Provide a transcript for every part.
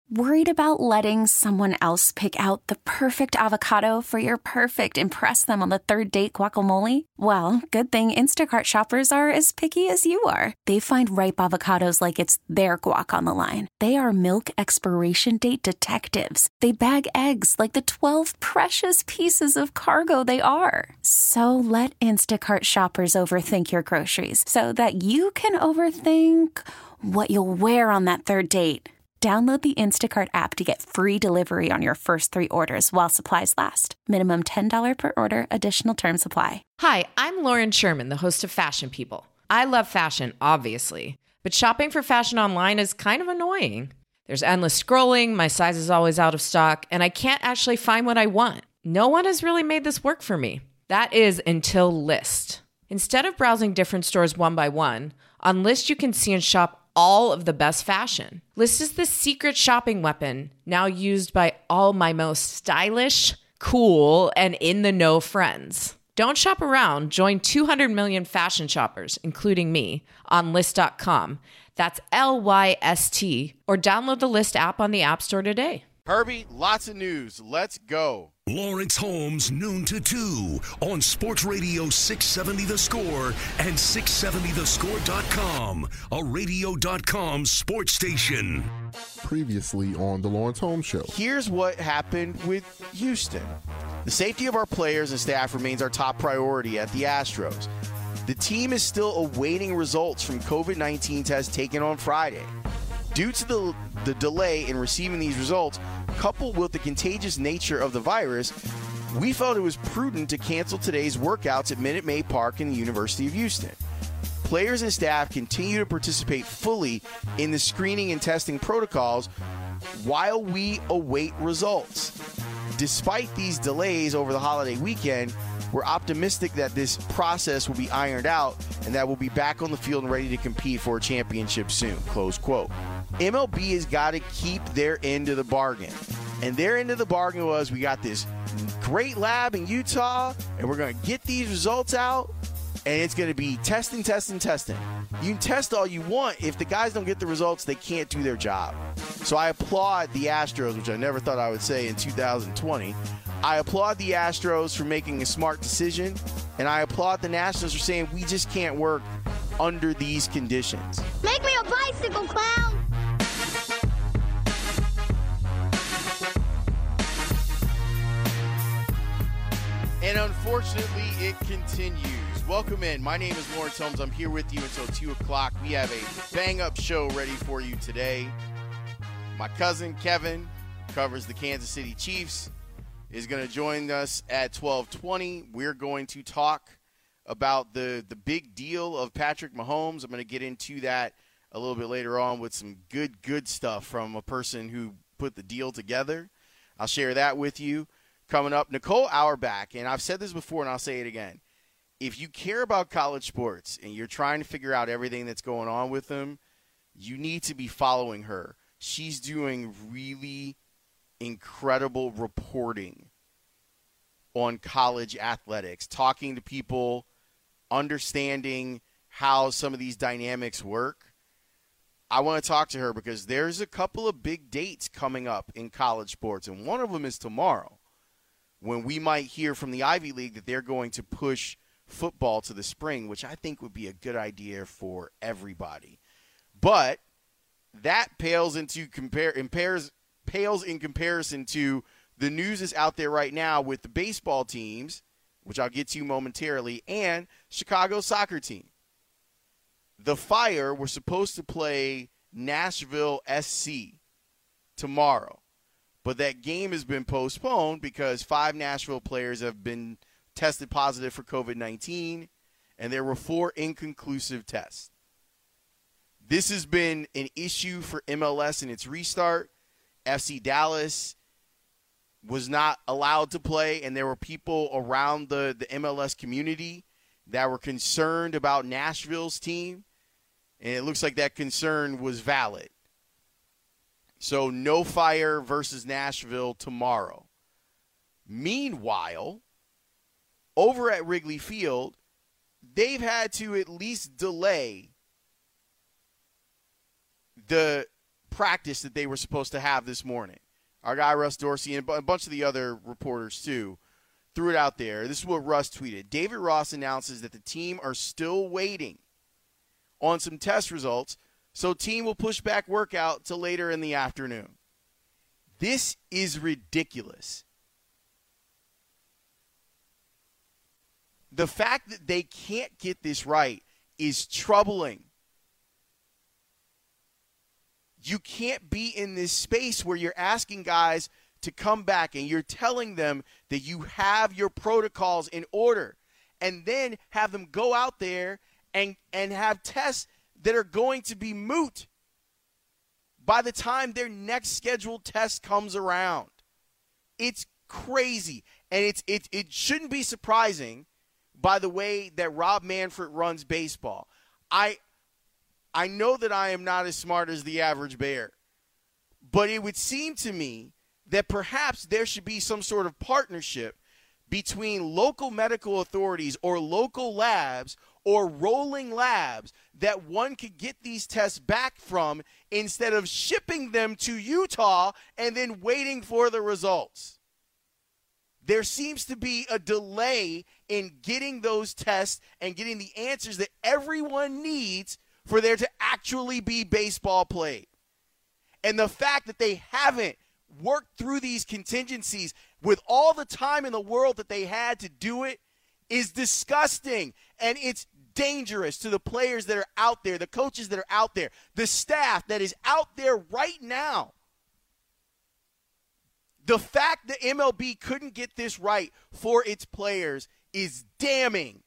Worried about letting someone else pick out the perfect avocado for your perfect impress them on the third date guacamole? Well, good thing Instacart shoppers are as picky as you are. They find ripe avocados like it's their guac on the line. They are milk expiration date detectives. They bag eggs like the 12 precious pieces of cargo they are. So let Instacart shoppers overthink your groceries so that you can overthink what you'll wear on that third date. Download the Instacart app to get free delivery on your first 3 orders while supplies last. Minimum $10 per order. Additional terms apply. Hi, I'm Lauren Sherman, the host of Fashion People. I love fashion, obviously, but shopping for fashion online is kind of annoying. There's endless scrolling, my size is always out of stock, and I can't actually find what I want. No one has really made this work for me. That is until Lyst. Instead of browsing different stores one by one, on Lyst you can see and shop all of the best fashion. Lyst is the secret shopping weapon now used by all my most stylish, cool, and in-the-know friends. Don't shop around. Join 200 million fashion shoppers, including me, on Lyst.com. That's Lyst, or download the Lyst app on the App Store today. Herbie, lots of news. Let's go. Lawrence Holmes, noon to 2 on Sports Radio 670 The Score and 670thescore.com, a radio.com sports station. Previously on the Lawrence Holmes Show. Here's what happened with Houston. The safety of our players and staff remains our top priority at the Astros. The team is still awaiting results from COVID-19 tests taken on Friday. Due to the delay in receiving these results, coupled with the contagious nature of the virus, we felt it was prudent to cancel today's workouts at Minute Maid Park in the University of Houston. Players and staff continue to participate fully in the screening and testing protocols while we await results. Despite these delays over the holiday weekend, we're optimistic that this process will be ironed out and that we'll be back on the field and ready to compete for a championship soon, close quote. MLB has got to keep their end of the bargain. And their end of the bargain was, we got this great lab in Utah, and we're going to get these results out, and it's going to be testing. You can test all you want. If the guys don't get the results, they can't do their job. So I applaud the Astros, which I never thought I would say in 2020. I applaud the Astros for making a smart decision, and I applaud the Nationals for saying we just can't work under these conditions. Make me a bicycle, clown! And unfortunately, it continues. Welcome in. My name is Lawrence Holmes. I'm here with you until 2 o'clock. We have a bang-up show ready for you today. My cousin, Kevin, covers the Kansas City Chiefs, is going to join us at 12:20. We're going to talk about the big deal of Patrick Mahomes. I'm going to get into that a little bit later on with some good stuff from a person who put the deal together. I'll share that with you. Coming up, Nicole Auerbach, and I've said this before and I'll say it again. If you care about college sports and you're trying to figure out everything that's going on with them, you need to be following her. She's doing really incredible reporting on college athletics, talking to people, understanding how some of these dynamics work. I want to talk to her because there's a couple of big dates coming up in college sports, and one of them is tomorrow, when we might hear from the Ivy League that they're going to push football to the spring, which I think would be a good idea for everybody. But that pales in comparison to the news is out there right now with the baseball teams, which I'll get to momentarily, and Chicago soccer team. The Fire were supposed to play Nashville SC tomorrow, but that game has been postponed because 5 Nashville players have been tested positive for COVID-19, and there were 4 inconclusive tests. This has been an issue for MLS in its restart. FC Dallas was not allowed to play, and there were people around the MLS community that were concerned about Nashville's team, and it looks like that concern was valid. So no Fire versus Nashville tomorrow. Meanwhile, over at Wrigley Field, they've had to at least delay the practice that they were supposed to have this morning. Our guy Russ Dorsey and a bunch of the other reporters too threw it out there. This is what Russ tweeted. David Ross announces that the team are still waiting on some test results, so team will push back workout till later in the afternoon. This is ridiculous. The fact that they can't get this right is troubling. You can't be in this space where you're asking guys to come back and you're telling them that you have your protocols in order and then have them go out there and have tests that are going to be moot by the time their next scheduled test comes around. It's crazy. And it shouldn't be surprising by the way that Rob Manfred runs baseball. I know that I am not as smart as the average bear, but it would seem to me that perhaps there should be some sort of partnership between local medical authorities or local labs or rolling labs that one could get these tests back from instead of shipping them to Utah and then waiting for the results. There seems to be a delay in getting those tests and getting the answers that everyone needs for there to actually be baseball played. And the fact that they haven't worked through these contingencies with all the time in the world that they had to do it is disgusting. And it's dangerous to the players that are out there, the coaches that are out there, the staff that is out there right now. The fact that MLB couldn't get this right for its players is damning.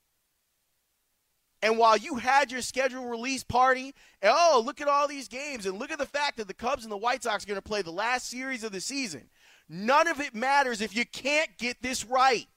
And while you had your schedule release party, and oh, look at all these games, and look at the fact that the Cubs and the White Sox are going to play the last series of the season, none of it matters if you can't get this right.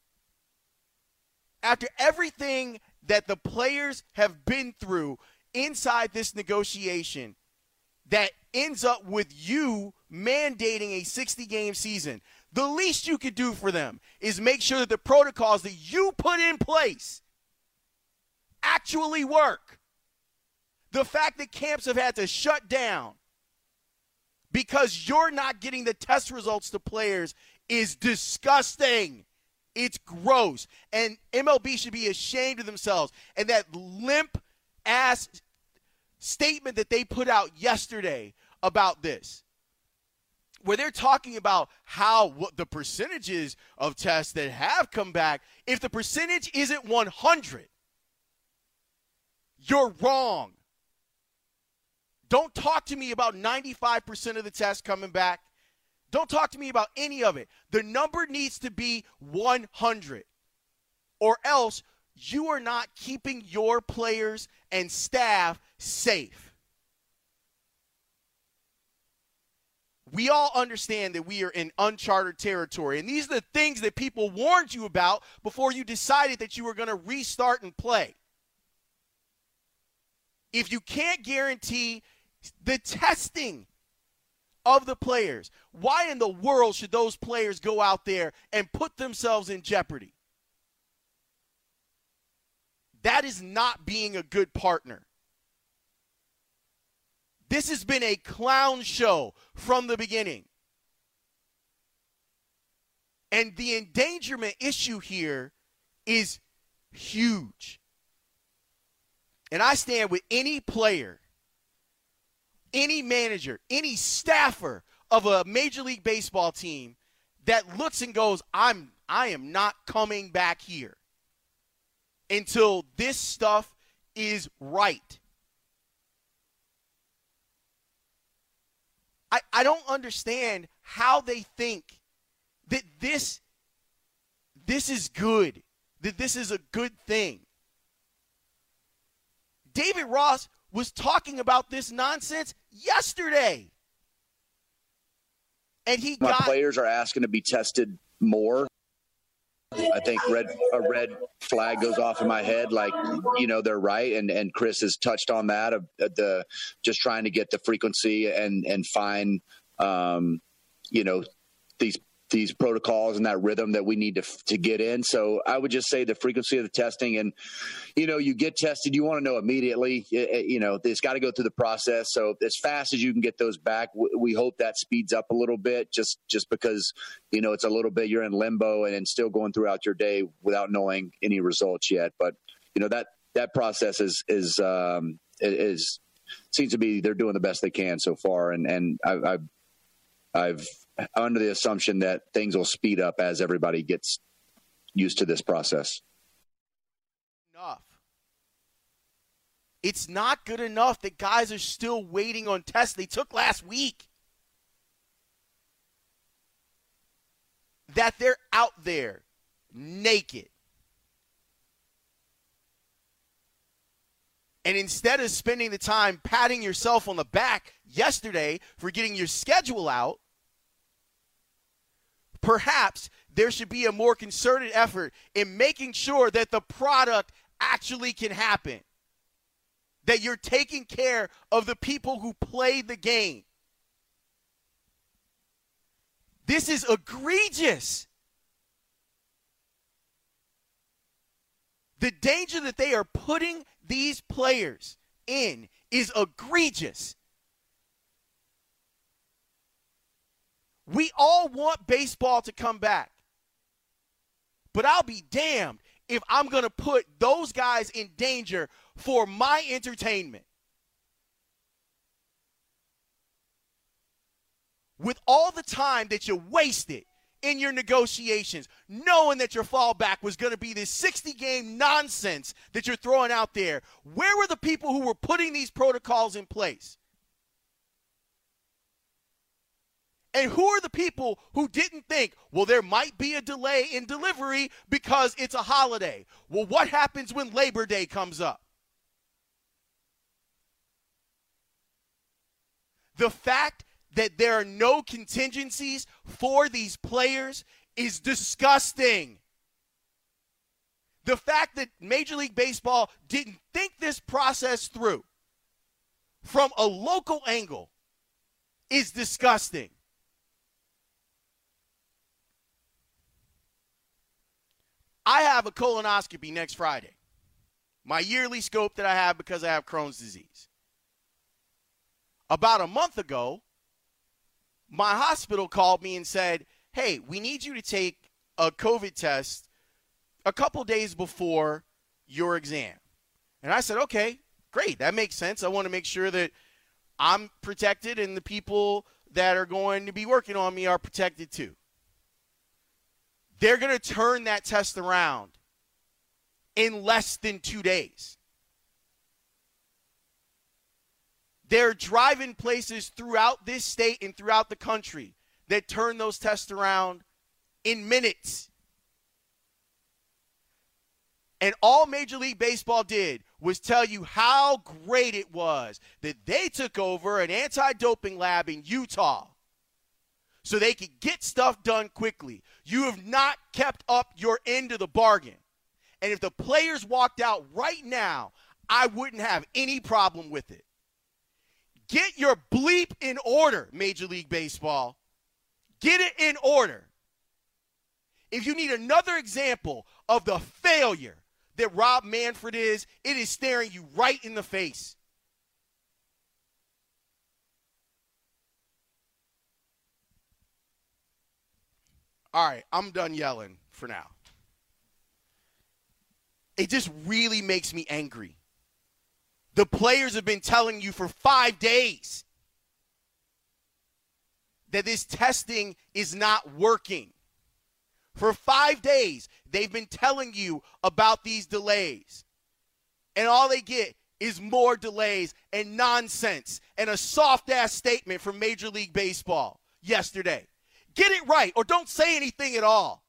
After everything that the players have been through inside this negotiation that ends up with you mandating a 60-game season, the least you could do for them is make sure that the protocols that you put in place actually work. The fact that camps have had to shut down because you're not getting the test results to players is disgusting. It's gross. And MLB should be ashamed of themselves. And that limp-ass statement that they put out yesterday about this, where they're talking about what the percentages of tests that have come back, if the percentage isn't 100, you're wrong. Don't talk to me about 95% of the tests coming back. Don't talk to me about any of it. The number needs to be 100, or else you are not keeping your players and staff safe. We all understand that we are in uncharted territory, and these are the things that people warned you about before you decided that you were going to restart and play. If you can't guarantee the testing of the players, why in the world should those players go out there and put themselves in jeopardy? That is not being a good partner. This has been a clown show from the beginning. And the endangerment issue here is huge. And I stand with any player, any manager, any staffer of a Major League Baseball team that looks and goes, I am not coming back here until this stuff is right. I don't understand how they think that this is good, that this is a good thing. David Ross was talking about this nonsense yesterday. And my players are asking to be tested more. I think a red flag goes off in my head, like, they're right. And Chris has touched on that, of the just trying to get the frequency and find, these these protocols and that rhythm that we need to get in. So I would just say the frequency of the testing, and, you get tested, you want to know immediately, it's got to go through the process. So as fast as you can get those back, we hope that speeds up a little bit just because, it's a little bit, you're in limbo and still going throughout your day without knowing any results yet. But, that process is seems to be, they're doing the best they can so far. And I've under the assumption that things will speed up as everybody gets used to this process. Enough. It's not good enough that guys are still waiting on tests they took last week. That they're out there naked. And instead of spending the time patting yourself on the back yesterday for getting your schedule out, perhaps there should be a more concerted effort in making sure that the product actually can happen. That you're taking care of the people who play the game. This is egregious. The danger that they are putting these players in is egregious. We all want baseball to come back. But I'll be damned if I'm going to put those guys in danger for my entertainment. With all the time that you wasted in your negotiations, knowing that your fallback was going to be this 60-game nonsense that you're throwing out there, where were the people who were putting these protocols in place? And who are the people who didn't think, well, there might be a delay in delivery because it's a holiday? Well, what happens when Labor Day comes up? The fact that there are no contingencies for these players is disgusting. The fact that Major League Baseball didn't think this process through from a local angle is disgusting. I have a colonoscopy next Friday. My yearly scope that I have because I have Crohn's disease. About a month ago, my hospital called me and said, hey, we need you to take a COVID test a couple days before your exam. And I said, okay, great. That makes sense. I want to make sure that I'm protected and the people that are going to be working on me are protected too. They're going to turn that test around in less than 2 days. They're driving places throughout this state and throughout the country that turn those tests around in minutes. And all Major League Baseball did was tell you how great it was that they took over an anti-doping lab in Utah so they could get stuff done quickly. You have not kept up your end of the bargain. And if the players walked out right now, I wouldn't have any problem with it. Get your bleep in order, Major League Baseball. Get it in order. If you need another example of the failure that Rob Manfred is, it is staring you right in the face. All right, I'm done yelling for now. It just really makes me angry. The players have been telling you for 5 days that this testing is not working. For 5 days, they've been telling you about these delays. And all they get is more delays and nonsense and a soft-ass statement from Major League Baseball yesterday. Get it right or don't say anything at all.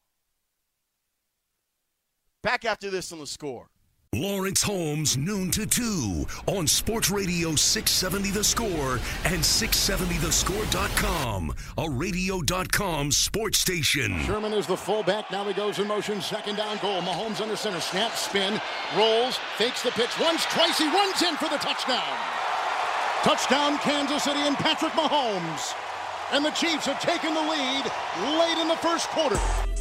Back after this on The Score. Lawrence Holmes, noon to 2 on Sports Radio 670 The Score and 670thescore.com, a radio.com sports station. Sherman is the fullback. Now he goes in motion. Second down goal. Mahomes under center. Snap, spin, rolls, fakes the pitch. Once, twice. He runs in for the touchdown. Touchdown, Kansas City and Patrick Mahomes. And the Chiefs have taken the lead late in the first quarter.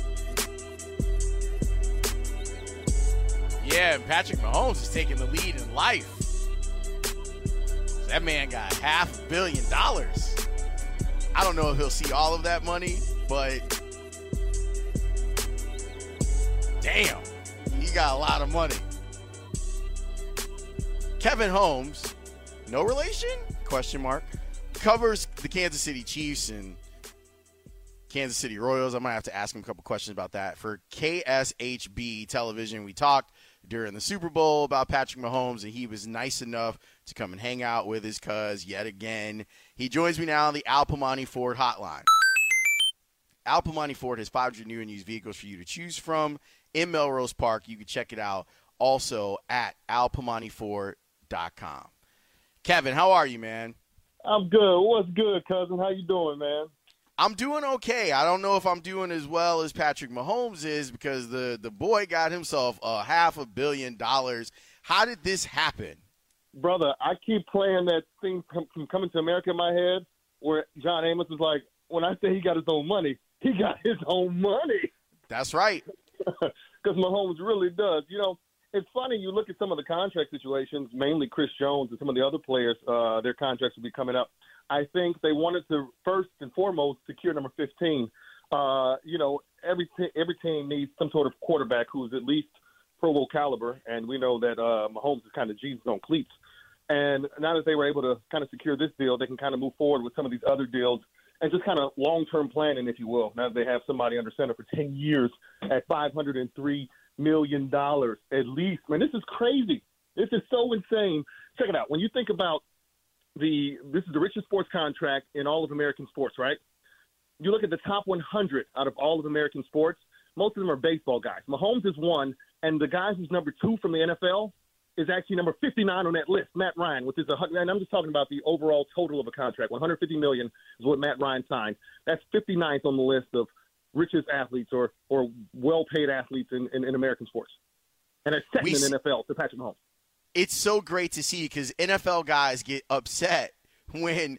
Yeah, and Patrick Mahomes is taking the lead in life. That man got $500 million. I don't know if he'll see all of that money, but damn, he got a lot of money. Kevin Holmes, no relation? Question mark. Covers the Kansas City Chiefs and Kansas City Royals. I might have to ask him a couple questions about that. For KSHB Television, we talked during the Super Bowl about Patrick Mahomes, and he was nice enough to come and hang out with his cuz yet again. He joins me now on the Al Piemonte Ford hotline. Al Piemonte Ford has 500 new and used vehicles for you to choose from in Melrose Park. You can check it out also at alpiemonteford.com. Kevin, how are you, man? I'm good. What's good, cousin? How you doing, man? I'm doing okay. I don't know if I'm doing as well as Patrick Mahomes is because the boy got himself $500 million. How did this happen? Brother, I keep playing that thing from Coming to America in my head where John Amos was like, when I say he got his own money, he got his own money. That's right. Because Mahomes really does. You know, it's funny, you look at some of the contract situations, mainly Chris Jones and some of the other players, their contracts will be coming up. I think they wanted to first and foremost secure number 15. You know, every team needs some sort of quarterback who's at least Pro Bowl caliber, and we know that Mahomes is kind of Jesus on cleats. And now that they were able to kind of secure this deal, they can kind of move forward with some of these other deals and just kind of long-term planning, if you will. Now that they have somebody under center for 10 years at $503 million at least. Man, this is crazy. This is so insane. Check it out. When you think about this is the richest sports contract in all of American sports, right? You look at the top 100 out of all of American sports, most of them are baseball guys. Mahomes is one, and the guy who's number 2 from the NFL is actually number 59 on that list, Matt Ryan, which is and I'm just talking about the overall total of a contract. $150 million is what Matt Ryan signed. That's 59th on the list of richest athletes or well-paid athletes in American sports. And it's second in the NFL to Patrick Mahomes. It's so great to see because NFL guys get upset when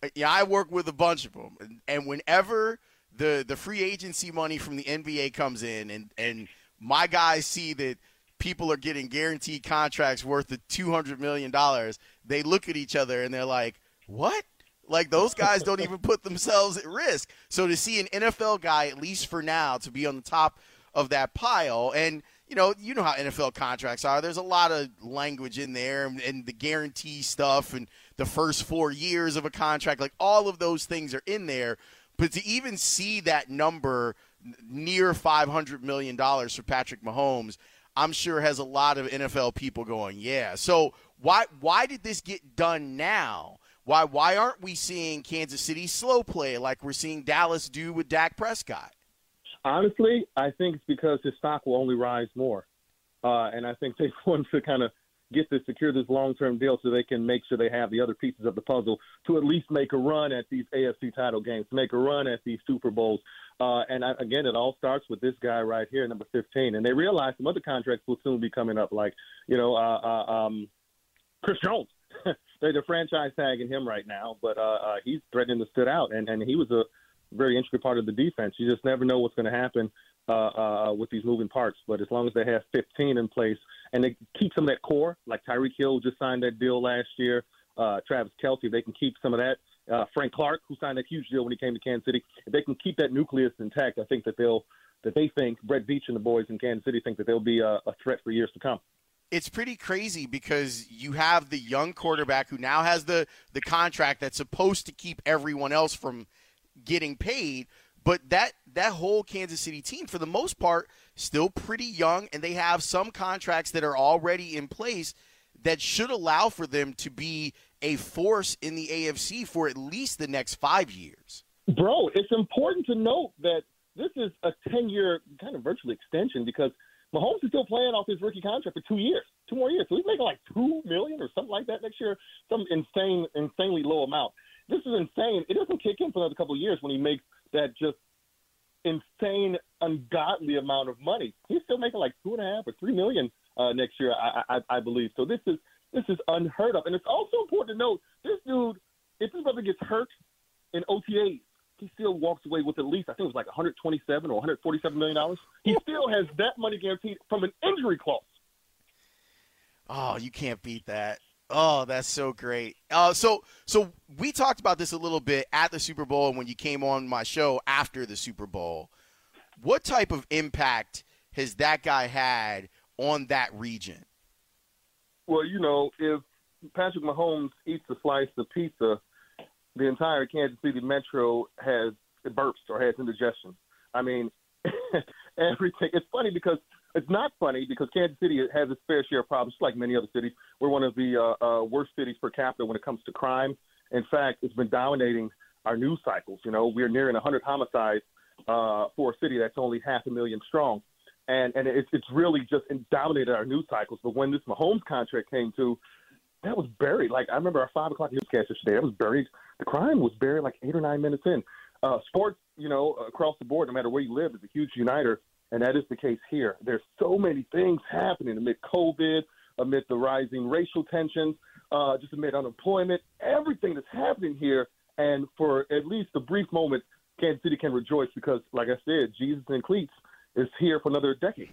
I work with a bunch of them. And whenever the free agency money from the NBA comes in and my guys see that people are getting guaranteed contracts worth of $200 million, they look at each other and they're like, what? Like, those guys don't even put themselves at risk. So to see an NFL guy, at least for now, to be on the top of that pile, and you know how NFL contracts are. There's a lot of language in there and the guarantee stuff and the first 4 years of a contract. Like, all of those things are in there. But to even see that number near $500 million for Patrick Mahomes, I'm sure has a lot of NFL people going, yeah. So why did this get done now? Why aren't we seeing Kansas City slow play like we're seeing Dallas do with Dak Prescott? Honestly, I think it's because his stock will only rise more. And I think they want to kind of secure this long-term deal so they can make sure they have the other pieces of the puzzle to at least make a run at these AFC title games, to make a run at these Super Bowls. Again, it all starts with this guy right here, number 15. And they realize some other contracts will soon be coming up, like, Chris Jones. They're franchise tagging him right now, but he's threatening to sit out. And he was a very intricate part of the defense. You just never know what's going to happen with these moving parts. But as long as they have 15 in place and they keep some of that core, like Tyreek Hill just signed that deal last year, Travis Kelce, they can keep some of that. Frank Clark, who signed that huge deal when he came to Kansas City, if they can keep that nucleus intact, I think that they think Brett Veach and the boys in Kansas City think that they'll be a threat for years to come. It's pretty crazy because you have the young quarterback who now has the contract that's supposed to keep everyone else from getting paid, but that whole Kansas City team, for the most part, still pretty young, and they have some contracts that are already in place that should allow for them to be a force in the AFC for at least the next 5 years. Bro, it's important to note that this is a 10-year kind of virtual extension because Mahomes is still playing off his rookie contract for 2 year. 2 more years. So he's making like $2 million or something like that next year, some insanely low amount. This is insane. It doesn't kick in for another couple of years when he makes that just insane, ungodly amount of money. He's still making like $2.5 or $3 million next year, I believe. So this is unheard of. And it's also important to note, this dude, if his brother gets hurt in OTAs he still walks away with at least, I think it was like $127 or $147 million. He still has that money guaranteed from an injury clause. Oh, you can't beat that. Oh, that's so great. So we talked about this a little bit at the Super Bowl and when you came on my show after the Super Bowl. What type of impact has that guy had on that region? Well, you know, if Patrick Mahomes eats a slice of pizza, the entire Kansas City Metro has burps or has indigestion. I mean, everything. It's funny because it's not funny because Kansas City has its fair share of problems, just like many other cities. We're one of the worst cities per capita when it comes to crime. In fact, it's been dominating our news cycles. You know, we're nearing 100 homicides for a city that's only 500,000 strong. And it's really just dominated our news cycles. But when this Mahomes contract came to, that was buried. Like, I remember our 5 o'clock newscast yesterday. That was buried. The crime was buried like 8 or 9 minutes in. Sports, you know, across the board, no matter where you live, is a huge uniter. And that is the case here. There's so many things happening amid COVID, amid the rising racial tensions, just amid unemployment, everything that's happening here. And for at least a brief moment, Kansas City can rejoice because, like I said, Jesus in cleats is here for another decade.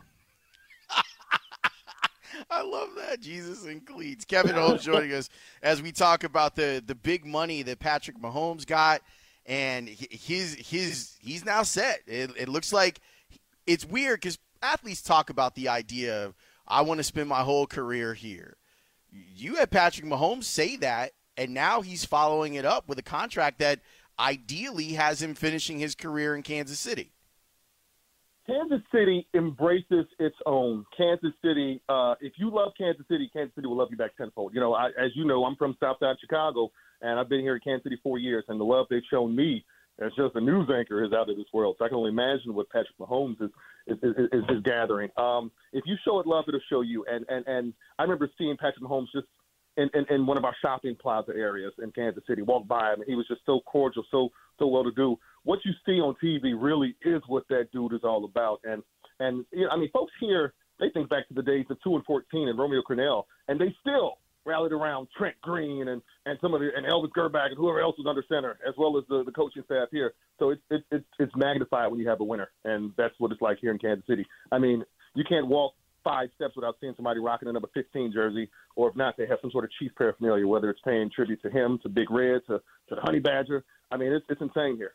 I love that, Jesus in cleats. Kevin Holmes joining us as we talk about the big money that Patrick Mahomes got, and he's now set. It looks like it's weird because athletes talk about the idea of, I want to spend my whole career here. You had Patrick Mahomes say that, and now he's following it up with a contract that ideally has him finishing his career in Kansas City. Kansas City embraces its own. Kansas City, if you love Kansas City will love you back tenfold. You know, as you know, I'm from Southside Chicago, and I've been here in Kansas City 4 years, and the love they've shown me as just a news anchor is out of this world. So I can only imagine what Patrick Mahomes is gathering. If you show it love, it'll show you. And I remember seeing Patrick Mahomes just in one of our shopping plaza areas in Kansas City, walk by him, and he was just so cordial, so well-to-do. What you see on TV really is what that dude is all about. And you know, I mean, folks here, they think back to the days of 2 and 14 and Romeo Crennel, and they still rallied around Trent Green and some of and Elvis Gerbach and whoever else was under center, as well as the coaching staff here. So it's magnified when you have a winner, and that's what it's like here in Kansas City. I mean, you can't walk 5 steps without seeing somebody rocking a number 15 jersey, or if not, they have some sort of Chiefs paraphernalia, whether it's paying tribute to him, to Big Red, to the Honey Badger. I mean, it's insane here.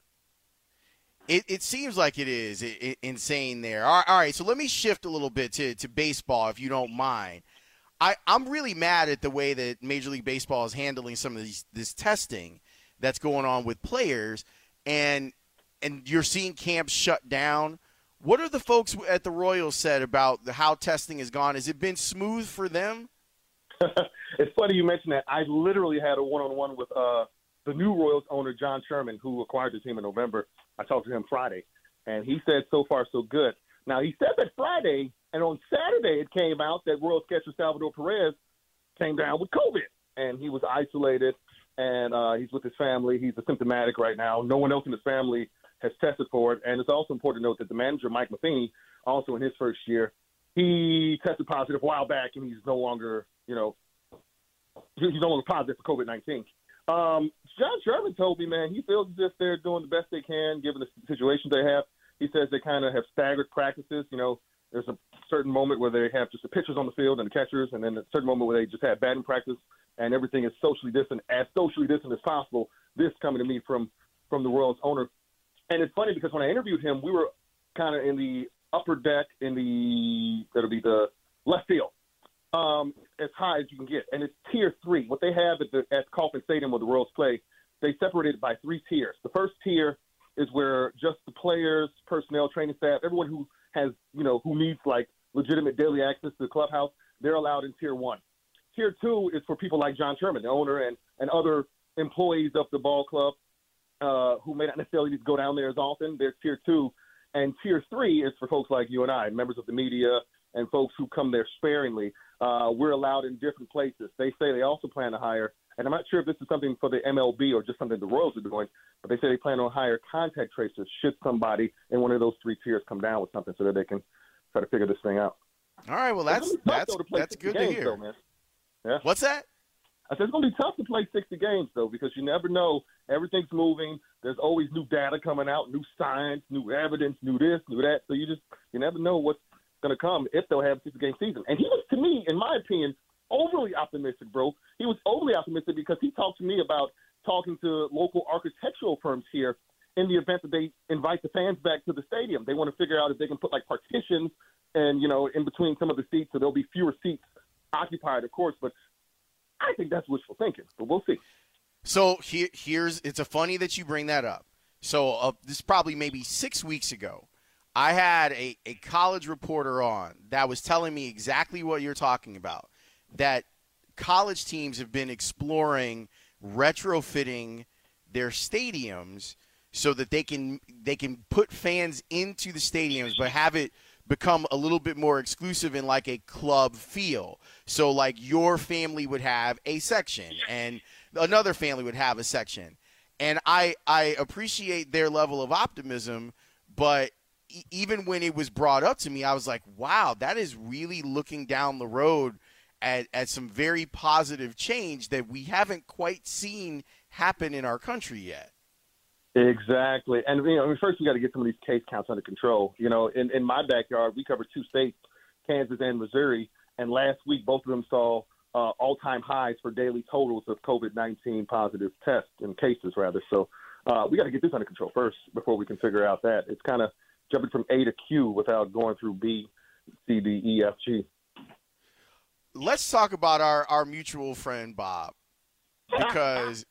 It seems like it is insane there. All right, so let me shift a little bit to baseball, if you don't mind. I'm really mad at the way that Major League Baseball is handling some of this testing that's going on with players, and you're seeing camps shut down. What are the folks at the Royals said about how testing has gone? Has it been smooth for them? It's funny you mentioned that. I literally had a one-on-one with the new Royals owner, John Sherman, who acquired the team in November. I talked to him Friday, and he said so far so good. Now, he said that Friday, and on Saturday it came out that Royals catcher Salvador Perez came down with COVID, and he was isolated, and he's with his family. He's asymptomatic right now. No one else in his family has tested for it, and it's also important to note that the manager, Mike Matheny, also in his first year, he tested positive a while back, and he's no longer, he's no longer positive for COVID-19. John Sherman told me, man, he feels as if they're doing the best they can given the situation they have. He says they kind of have staggered practices. You know, there's a certain moment where they have just the pitchers on the field and the catchers, and then a certain moment where they just have batting practice, and everything is socially distant as possible. This coming to me from the Royals owner. And it's funny because when I interviewed him, we were kind of in the upper deck that'll be the left field, as high as you can get. And it's tier 3. What they have at Kauffman Stadium where the Royals play, they separated it by 3 tiers. The first tier is where just the players, personnel, training staff, everyone who has, who needs like legitimate daily access to the clubhouse, they're allowed in tier 1. Tier 2 is for people like John Sherman, the owner, and other employees of the ball club who may not necessarily need to go down there as often. There's tier 2. And tier 3 is for folks like you and I, members of the media and folks who come there sparingly. We're allowed in different places. They say they also plan to hire, and I'm not sure if this is something for the MLB or just something the Royals are doing, but they say they plan on hire contact tracers should somebody in one of those 3 tiers come down with something so that they can try to figure this thing out. All right, well, that's good to hear. Though, man. Yeah. What's that? I said it's going to be tough to play 60 games, though, because you never know. Everything's moving. there's always new data coming out, new science, new evidence, new this, new that. So you never know what's going to come if they'll have a 6-game season. And he was, to me, in my opinion, overly optimistic, bro. He was overly optimistic because he talked to me about talking to local architectural firms here in the event that they invite the fans back to the stadium. They want to figure out if they can put like partitions and, in between some of the seats so there'll be fewer seats occupied, of course. But I think that's wishful thinking, but we'll see. So it's a funny that you bring that up. So this is probably maybe 6 weeks ago. I had a college reporter on that was telling me exactly what you're talking about, that college teams have been exploring retrofitting their stadiums so that they can put fans into the stadiums but have it become a little bit more exclusive in like a club feel. So like your family would have a section and another family would have a section. And I appreciate their level of optimism, but even when it was brought up to me, I was like, wow, that is really looking down the road at some very positive change that we haven't quite seen happen in our country yet. Exactly. And, first we got to get some of these case counts under control. In my backyard, we cover 2 states, Kansas and Missouri, and last week both of them saw all-time highs for daily totals of COVID-19 positive tests and cases, rather. So we got to get this under control first before we can figure out that. It's kind of jumping from A to Q without going through B, C, D, E, F, G. Let's talk about our mutual friend, Bob, because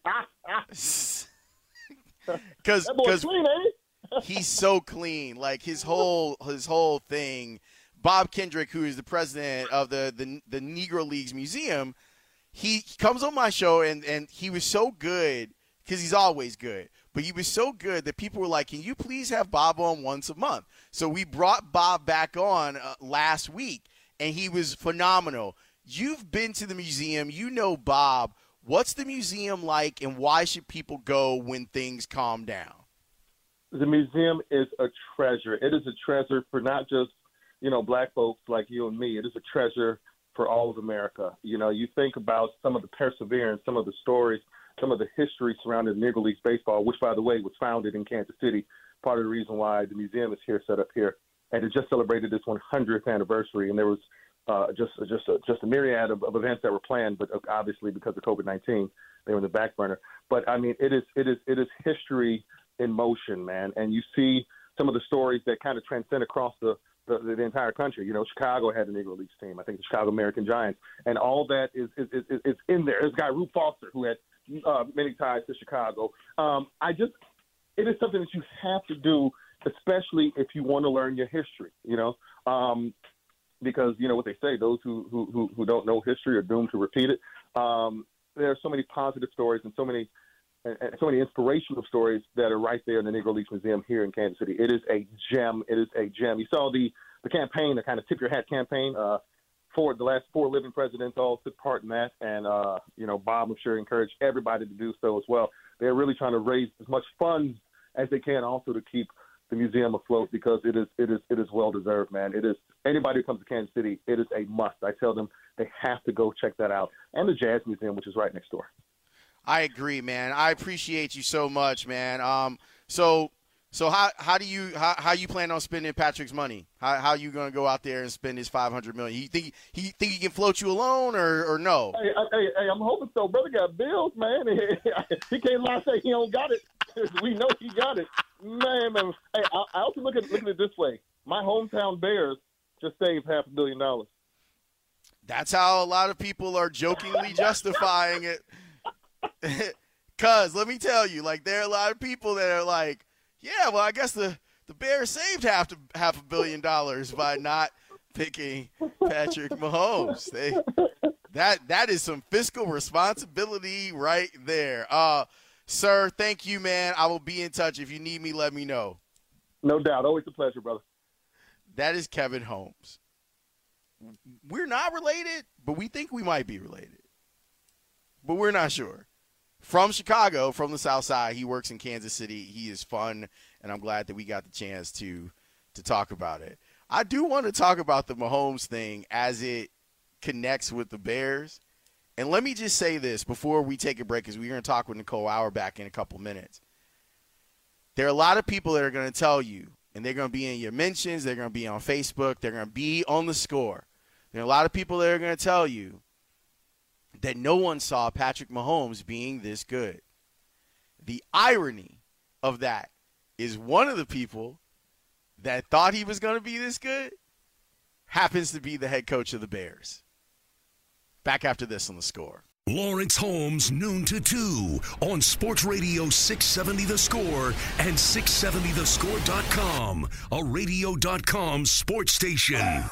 he's so clean. Like his whole thing. Bob Kendrick, who is the president of the Negro Leagues Museum, he comes on my show and he was so good because he's always good. But he was so good that people were like, can you please have Bob on once a month? So we brought Bob back on last week, and he was phenomenal. You've been to the museum. You know Bob. What's the museum like, and why should people go when things calm down? The museum is a treasure. It is a treasure for not just, black folks like you and me. It is a treasure for all of America. You think about some of the perseverance, some of the stories, some of the history surrounding Negro Leagues baseball, which, by the way, was founded in Kansas City. Part of the reason why the museum is here, set up here. And it just celebrated its 100th anniversary, and there was just a myriad of events that were planned, but obviously because of COVID-19, they were in the back burner. But I mean, it is history in motion, man. And you see some of the stories that kind of transcend across the entire country. Chicago had a Negro Leagues team. I think the Chicago American Giants, and all that is in there. There's a guy, Rube Foster, who had many ties to Chicago. It is something that you have to do, especially if you want to learn your history. Because what they say, those who don't know history are doomed to repeat it. There are so many positive stories and so many inspirational stories that are right there in the Negro Leagues Museum here in Kansas City. It is a gem. It is a gem. You saw the campaign, the kind of tip your hat campaign. For the last 4 living presidents all took part in that, and Bob, I'm sure, encouraged everybody to do so as well. They're really trying to raise as much funds as they can, also to keep the museum afloat, because it is well deserved, man. It is, anybody who comes to Kansas City, it is a must. I tell them they have to go check that out, and the Jazz Museum, which is right next door. I agree, man. I appreciate you so much, man. So how you plan on spending Patrick's money? How you gonna go out there and spend his $500 million? He think he can float you alone or no? Hey, I'm hoping so. Brother got bills, man. He can't lie and say he don't got it. We know he got it, man. Hey, I also look at it this way. My hometown Bears just saved $500 million. That's how a lot of people are jokingly justifying it. Cause let me tell you, like, there are a lot of people that are like, yeah, well, I guess the Bears saved $500 million by not picking Patrick Mahomes. That is some fiscal responsibility right there. Sir, thank you, man. I will be in touch. If you need me, let me know. No doubt. Always a pleasure, brother. That is Kevin Holmes. We're not related, but we think we might be related. But we're not sure. From Chicago, from the South Side, he works in Kansas City. He is fun, and I'm glad that we got the chance to talk about it. I do want to talk about the Mahomes thing as it connects with the Bears. And let me just say this before we take a break, because we're going to talk with Nicole Auerbach in a couple minutes. there are a lot of people that are going to tell you, and they're going to be in your mentions, they're going to be on Facebook, they're going to be on the score. There are a lot of people that are going to tell you that no one saw Patrick Mahomes being this good. The irony of that is one of the people that thought he was going to be this good happens to be the head coach of the Bears. Back after this on the score. Lawrence Holmes, noon to 2 on Sports Radio 670 The Score and 670thescore.com, a radio.com sports station.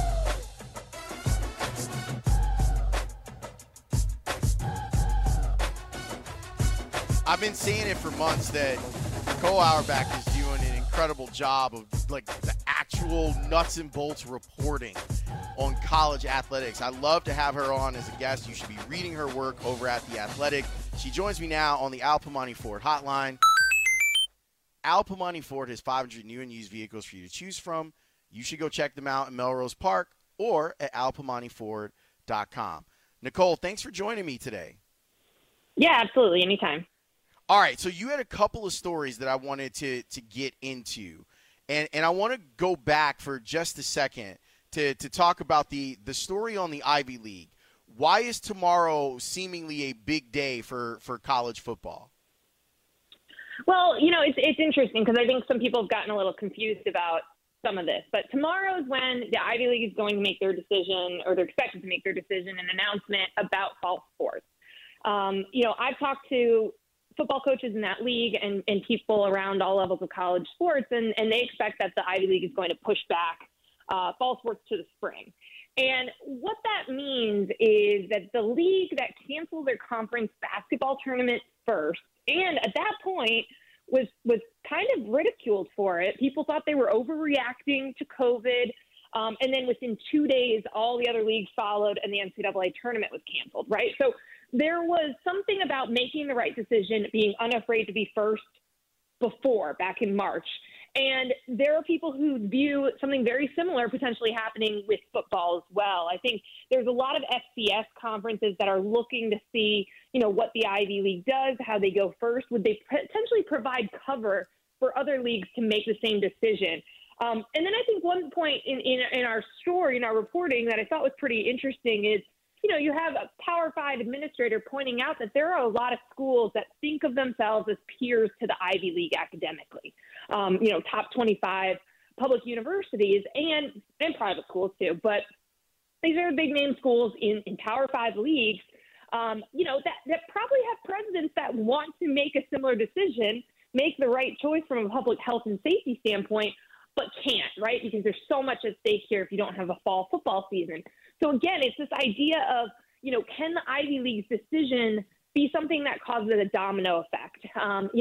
I've been saying it for months that Nicole Auerbach is doing an incredible job of like the actual nuts and bolts reporting on college athletics. I'd love to have her on as a guest. You should be reading her work over at The Athletic. She joins me now on the Al Piemonte Ford hotline. Al Piemonte Ford has 500 new and used vehicles for you to choose from. You should go check them out in Melrose Park or at alpiemonteford.com. Nicole, thanks for joining me today. Yeah, absolutely. Anytime. All right, so you had a couple of stories that I wanted to get into, and I want to go back for just a second to talk about the story on the Ivy League. Why is tomorrow seemingly a big day for college football? Well, it's interesting because I think some people have gotten a little confused about some of this. But tomorrow is when the Ivy League is going to make their decision, or they're expected to make their decision, an announcement about fall sports. I've talked to football coaches in that league and people around all levels of college sports, and they expect that the Ivy League is going to push back fall sports to the spring. And what that means is that the league that canceled their conference basketball tournament first, and at that point was kind of ridiculed for it. People thought they were overreacting to COVID. And then within 2 days, all the other leagues followed and the NCAA tournament was canceled, right? So there was something about making the right decision, being unafraid to be first back in March. And there are people who view something very similar potentially happening with football as well. I think there's a lot of FCS conferences that are looking to see, what the Ivy League does, how they go first. Would they potentially provide cover for other leagues to make the same decision? And then I think one point in our story, in our reporting, that I thought was pretty interesting is, you have a Power 5 administrator pointing out that there are a lot of schools that think of themselves as peers to the Ivy League academically. Top 25 public universities and private schools too. But these are big name schools in Power 5 leagues, that probably have presidents that want to make a similar decision, make the right choice from a public health and safety standpoint, but can't, right? Because there's so much at stake here if you don't have a fall football season. So again, it's this idea of, can the Ivy League's decision be something that causes a domino effect? Or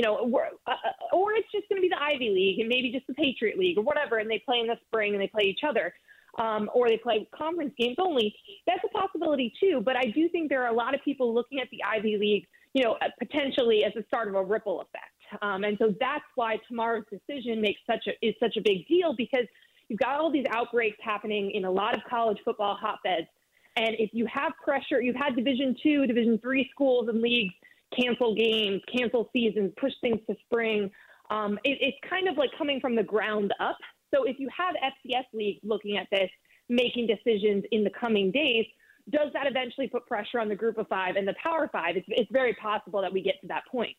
it's just going to be the Ivy League and maybe just the Patriot League or whatever, and they play in the spring and they play each other, or they play conference games only. That's a possibility too. But I do think there are a lot of people looking at the Ivy League, potentially as the start of a ripple effect. And so that's why tomorrow's decision is such a big deal, because you've got all these outbreaks happening in a lot of college football hotbeds. And if you have pressure, you've had Division II, Division III schools and leagues cancel games, cancel seasons, push things to spring. It's kind of like coming from the ground up. So if you have FCS leagues looking at this, making decisions in the coming days, does that eventually put pressure on the Group of Five and the Power Five? It's very possible that we get to that point.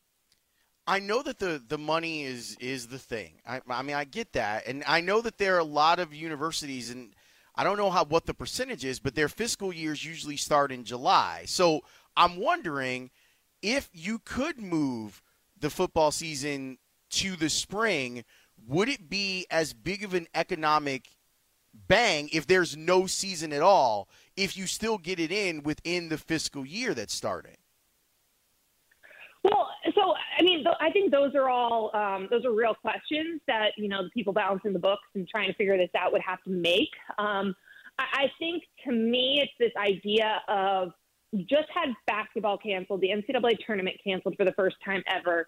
I know that the money is the thing. I mean, I get that. And I know that there are a lot of universities, and I don't know what the percentage is, but their fiscal years usually start in July. So I'm wondering if you could move the football season to the spring, would it be as big of an economic bang if there's no season at all, if you still get it in within the fiscal year that's starting? Well, so, I mean, I think those are all those are real questions that, the people balancing the books and trying to figure this out would have to make. I think, to me, it's this idea of you just had basketball canceled, the NCAA tournament canceled for the first time ever.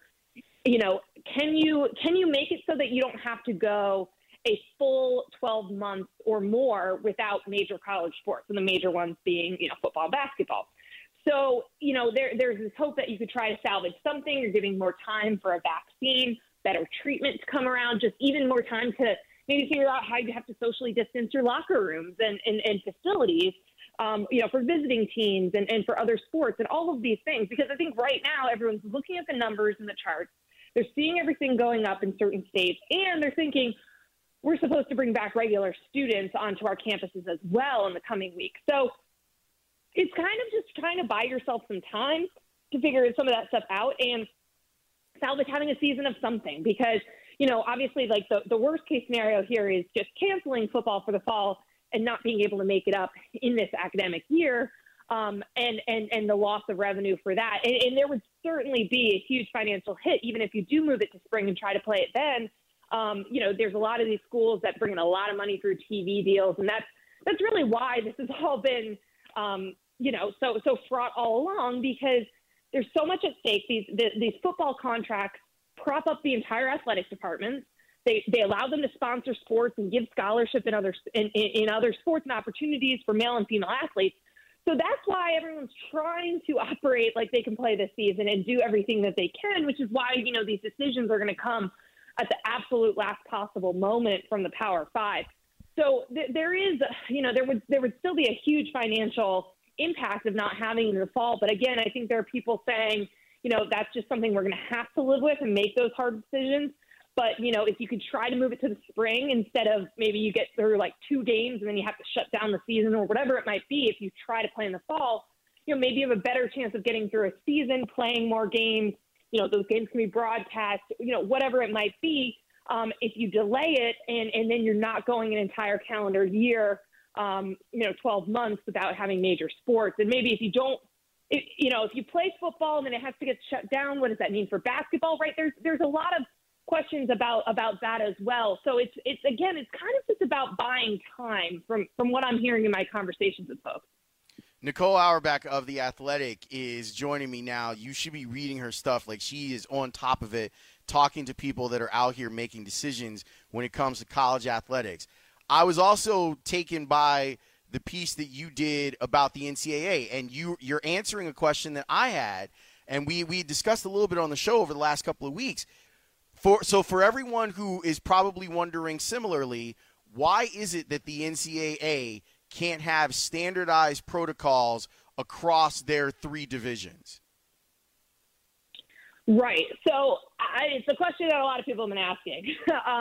Can you make it so that you don't have to go a full 12 months or more without major college sports, and the major ones being, football, basketball? So, there's this hope that you could try to salvage something. You're giving more time for a vaccine. better treatment to come around, just even more time to maybe figure out how you have to socially distance your locker rooms and facilities, for visiting teams and for other sports and all of these things. Because I think right now everyone's looking at the numbers and the charts. They're seeing everything going up in certain states, and they're thinking we're supposed to bring back regular students onto our campuses as well in the coming weeks. So it's kind of just trying to buy yourself some time to figure some of that stuff out and salvage having a season of something. Because, obviously, like the worst case scenario here is just canceling football for the fall and not being able to make it up in this academic year, and the loss of revenue for that. And there would certainly be a huge financial hit, even if you do move it to spring and try to play it then. There's a lot of these schools that bring in a lot of money through TV deals, and that's really why this has all been, so fraught all along, because there's so much at stake. These football contracts prop up the entire athletic departments. They allow them to sponsor sports and give scholarship in other sports and opportunities for male and female athletes. So that's why everyone's trying to operate like they can play this season and do everything that they can, which is why, these decisions are going to come at the absolute last possible moment from the Power Five. So there is, there would still be a huge financial impact of not having it in the fall. But again, I think there are people saying, that's just something we're going to have to live with and make those hard decisions. But, if you could try to move it to the spring instead of maybe you get through like 2 games and then you have to shut down the season or whatever it might be, if you try to play in the fall, maybe you have a better chance of getting through a season, playing more games. Those games can be broadcast, whatever it might be. If you delay it and then you're not going an entire calendar year, 12 months without having major sports. And maybe if you don't, if you play football and then it has to get shut down, what does that mean for basketball, right? There's a lot of questions about that as well. So it's kind of just about buying time from what I'm hearing in my conversations with folks. Nicole Auerbach of The Athletic is joining me now. You should be reading her stuff. Like, she is on top of it, talking to people that are out here making decisions when it comes to college athletics. I was also taken by the piece that you did about the NCAA, and you're answering a question that I had, and we discussed a little bit on the show over the last couple of weeks. So for everyone who is probably wondering similarly, why is it that the NCAA can't have standardized protocols across their 3 divisions? Right. So it's a question that a lot of people have been asking.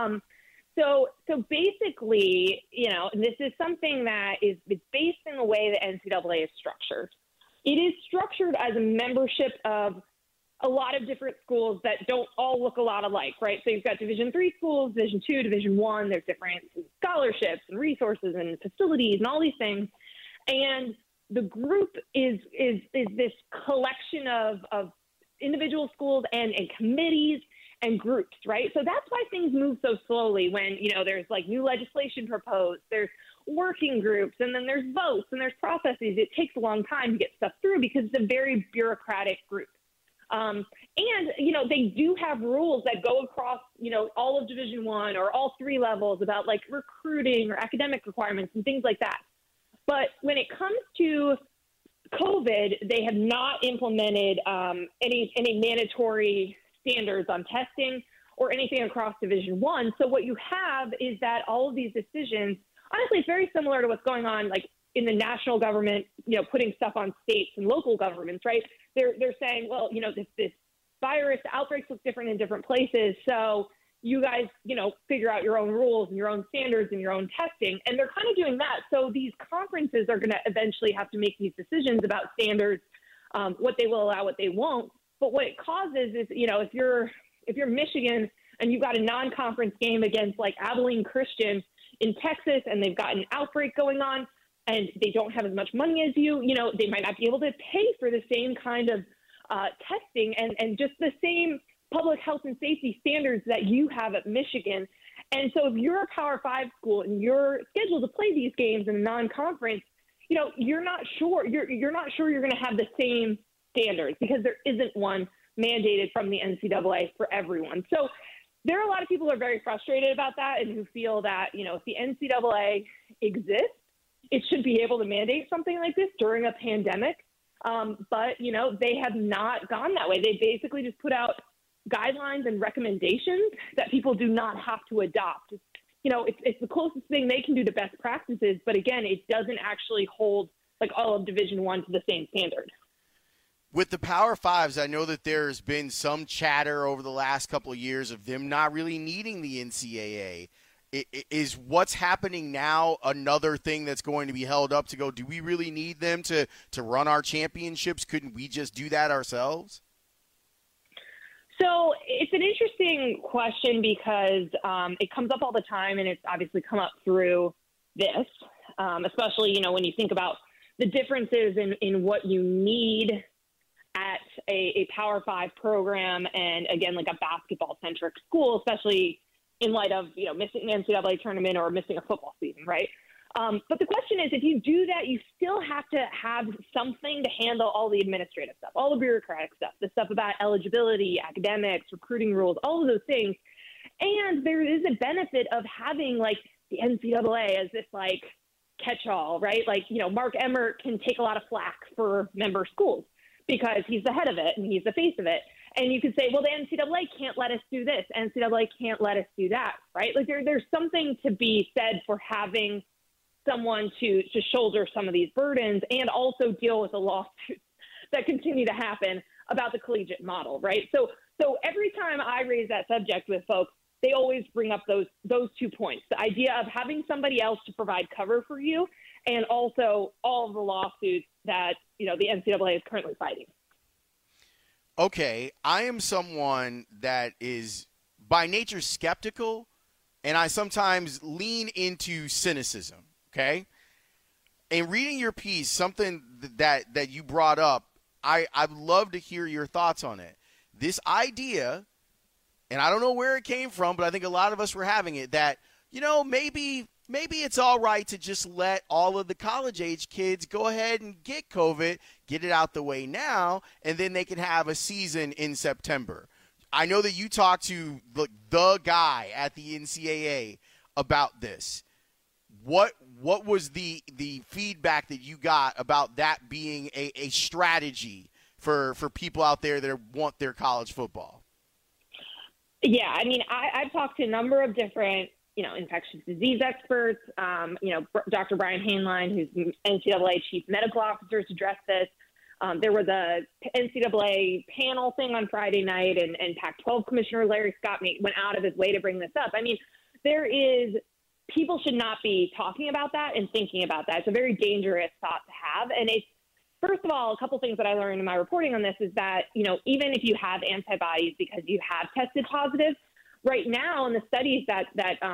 So basically, this is something that is based in the way the NCAA is structured. It is structured as a membership of a lot of different schools that don't all look a lot alike, right? So you've got Division III schools, Division II, Division I. There's different scholarships and resources and facilities and all these things. And the group is this collection of individual schools and committees and groups, right? So that's why things move so slowly when, there's like new legislation proposed, there's working groups, and then there's votes and there's processes. It takes a long time to get stuff through because it's a very bureaucratic group. And they do have rules that go across, all of Division I or all 3 levels about like recruiting or academic requirements and things like that. But when it comes to COVID, they have not implemented any mandatory standards on testing or anything across Division I. So what you have is that all of these decisions, honestly, it's very similar to what's going on like in the national government, putting stuff on states and local governments, right? They're saying, well, this virus outbreaks look different in different places. So you guys, figure out your own rules and your own standards and your own testing. And they're kind of doing that. So these conferences are going to eventually have to make these decisions about standards, what they will allow, what they won't. But what it causes is, if you're Michigan and you've got a non-conference game against like Abilene Christian in Texas and they've got an outbreak going on, and they don't have as much money as you, they might not be able to pay for the same kind of testing and just the same public health and safety standards that you have at Michigan. And so if you're a Power 5 school and you're scheduled to play these games in a non-conference, you're not sure you're going to have the same standards because there isn't one mandated from the NCAA for everyone. So there are a lot of people who are very frustrated about that and who feel that, if the NCAA exists, it should be able to mandate something like this during a pandemic. But, they have not gone that way. They basically just put out guidelines and recommendations that people do not have to adopt. It's the closest thing they can do to best practices, but again, it doesn't actually hold like all of Division I to the same standard. With the Power Fives, I know that there's been some chatter over the last couple of years of them not really needing the NCAA. Is what's happening now another thing that's going to be held up to go, do we really need them to run our championships? Couldn't we just do that ourselves? So it's an interesting question because it comes up all the time, and it's obviously come up through this, especially, when you think about the differences in what you need at a Power 5 program and, again, like a basketball-centric school, especially in light of, missing the NCAA tournament or missing a football season, right? But the question is, if you do that, you still have to have something to handle all the administrative stuff, all the bureaucratic stuff, the stuff about eligibility, academics, recruiting rules, all of those things. And there is a benefit of having, like, the NCAA as this, like, catch-all, right? Like, Mark Emmert can take a lot of flack for member schools because he's the head of it and he's the face of it. And you could say, well, the NCAA can't let us do this. NCAA can't let us do that, right? Like there's something to be said for having someone to shoulder some of these burdens and also deal with the lawsuits that continue to happen about the collegiate model, right? So every time I raise that subject with folks, they always bring up those 2 points, the idea of having somebody else to provide cover for you and also all of the lawsuits that, the NCAA is currently fighting. Okay, I am someone that is by nature skeptical, and I sometimes lean into cynicism, okay? In reading your piece, something that you brought up, I'd love to hear your thoughts on it. This idea, and I don't know where it came from, but I think a lot of us were having it, that, maybe it's all right to just let all of the college-age kids go ahead and get COVID, get it out the way now, and then they can have a season in September. I know that you talked to the guy at the NCAA about this. What was the feedback that you got about that being a strategy for people out there that want their college football? Yeah, I mean, I've talked to a number of different infectious disease experts, Dr. Brian Hainline, who's NCAA chief medical officer, to address this. There was a NCAA panel thing on Friday night, and Pac-12 Commissioner Larry Scott went out of his way to bring this up. I mean, people should not be talking about that and thinking about that. It's a very dangerous thought to have. And it's, first of all, a couple things that I learned in my reporting on this is that, even if you have antibodies because you have tested positive, right now, in the studies that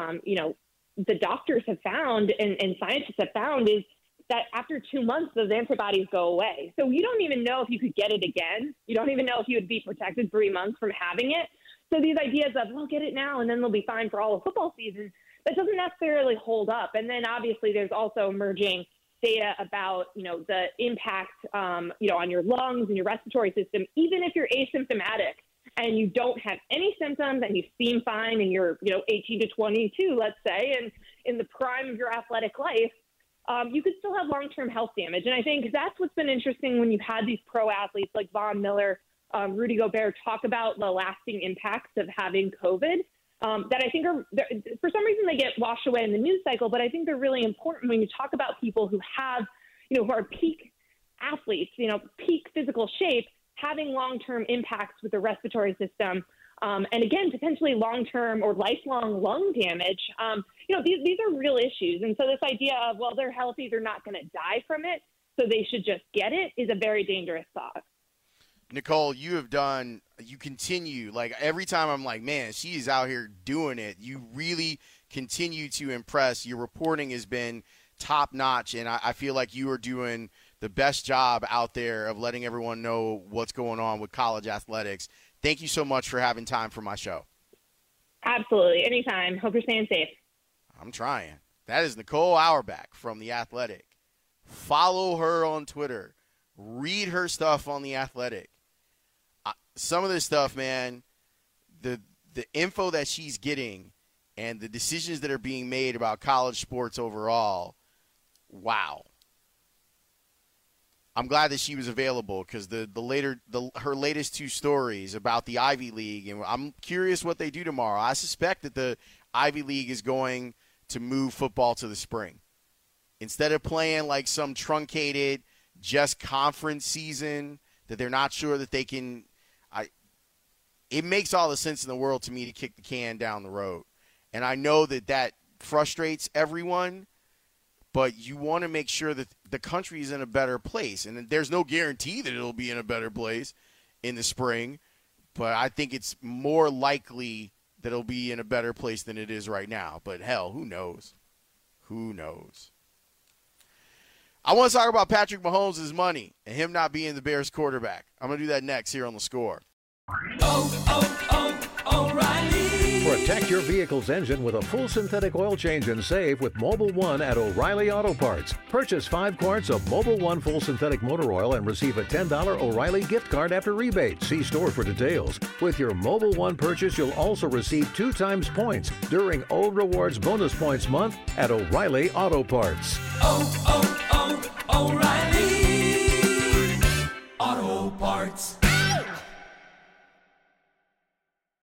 the doctors have found and scientists have found is that after 2 months, those antibodies go away. So you don't even know if you could get it again. You don't even know if you would be protected 3 months from having it. So these ideas of, well, get it now and then they'll be fine for all of football season, that doesn't necessarily hold up. And then obviously there's also emerging data about, the impact, on your lungs and your respiratory system, even if you're asymptomatic and you don't have any symptoms and you seem fine and you're, 18 to 22, let's say, and in the prime of your athletic life, you could still have long-term health damage. And I think that's what's been interesting when you've had these pro athletes like Von Miller, Rudy Gobert talk about the lasting impacts of having COVID that I think are, for some reason, they get washed away in the news cycle, but I think they're really important when you talk about people who have, who are peak athletes, peak physical shape, having long-term impacts with the respiratory system, and again, potentially long-term or lifelong lung damage. These are real issues. And so this idea of, well, they're healthy, they're not going to die from it, so they should just get it, is a very dangerous thought. Nicole, you continue, like every time I'm like, man, she's out here doing it. You really continue to impress. Your reporting has been top notch, and I feel like you are doing the best job out there of letting everyone know what's going on with college athletics. Thank you so much for having time for my show. Absolutely. Anytime. Hope you're staying safe. I'm trying. That is Nicole Auerbach from The Athletic. Follow her on Twitter. Read her stuff on The Athletic. Some of this stuff, man, the info that she's getting and the decisions that are being made about college sports overall, wow. I'm glad that she was available because her latest 2 stories about the Ivy League, and I'm curious what they do tomorrow. I suspect that the Ivy League is going to move football to the spring. Instead of playing like some truncated just conference season that they're not sure that they can it makes all the sense in the world to me to kick the can down the road. And I know that frustrates everyone, but you want to make sure that the country is in a better place. And there's no guarantee that it'll be in a better place in the spring, but I think it's more likely that it'll be in a better place than it is right now. But hell, who knows? Who knows? I want to talk about Patrick Mahomes' money and him not being the Bears quarterback. I'm going to do that next here on The Score. O'Reilly. Protect your vehicle's engine with a full synthetic oil change and save with Mobil 1 at O'Reilly Auto Parts. Purchase 5 quarts of Mobil 1 full synthetic motor oil and receive a $10 O'Reilly gift card after rebate. See store for details. With your Mobil 1 purchase, you'll also receive 2 times points during O Rewards Bonus Points Month at O'Reilly Auto Parts. O'Reilly.